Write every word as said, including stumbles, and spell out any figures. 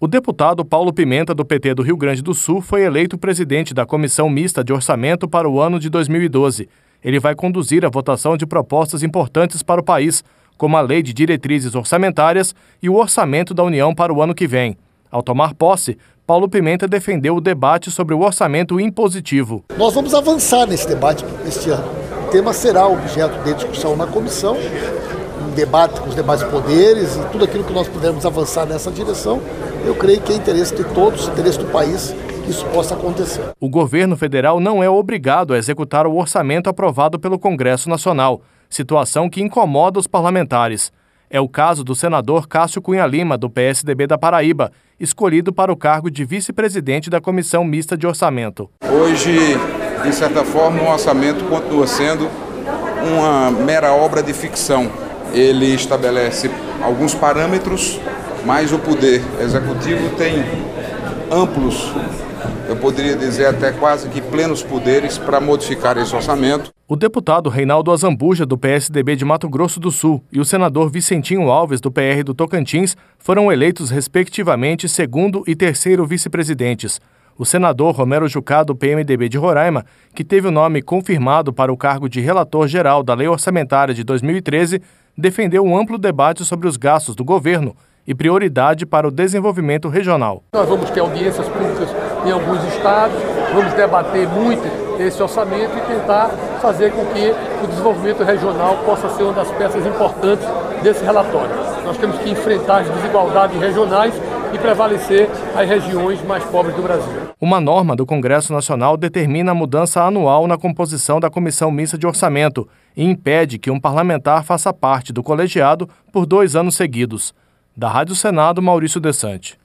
O deputado Paulo Pimenta, do P T do Rio Grande do Sul, foi eleito presidente da Comissão Mista de Orçamento para o ano de dois mil e doze. Ele vai conduzir a votação de propostas importantes para o país, como a Lei de Diretrizes Orçamentárias e o Orçamento da União para o ano que vem. Ao tomar posse, Paulo Pimenta defendeu o debate sobre o orçamento impositivo. Nós vamos avançar nesse debate este ano. O tema será objeto de discussão na comissão, um debate com os demais poderes e tudo aquilo que nós pudermos avançar nessa direção. Eu creio que é interesse de todos, interesse do país, que isso possa acontecer. O governo federal não é obrigado a executar o orçamento aprovado pelo Congresso Nacional, situação que incomoda os parlamentares. É o caso do senador Cássio Cunha Lima, do P S D B da Paraíba, escolhido para o cargo de vice-presidente da Comissão Mista de Orçamento. Hoje, de certa forma, o orçamento continua sendo uma mera obra de ficção. Ele estabelece alguns parâmetros, mas o Poder Executivo tem amplos, eu poderia dizer até quase que plenos poderes para modificar esse orçamento. O deputado Reinaldo Azambuja, do P S D B de Mato Grosso do Sul, e o senador Vicentinho Alves, do P R do Tocantins, foram eleitos respectivamente segundo e terceiro vice-presidentes. O senador Romero Jucá, do P M D B de Roraima, que teve o nome confirmado para o cargo de relator geral da Lei Orçamentária de dois mil e treze, defendeu um amplo debate sobre os gastos do governo e prioridade para o desenvolvimento regional. Nós vamos ter audiências públicas em alguns estados, vamos debater muito esse orçamento e tentar fazer com que o desenvolvimento regional possa ser uma das peças importantes desse relatório. Nós temos que enfrentar as desigualdades regionais e prevalecer as regiões mais pobres do Brasil. Uma norma do Congresso Nacional determina a mudança anual na composição da Comissão Mista de Orçamento e impede que um parlamentar faça parte do colegiado por dois anos seguidos. Da Rádio Senado, Maurício Desante.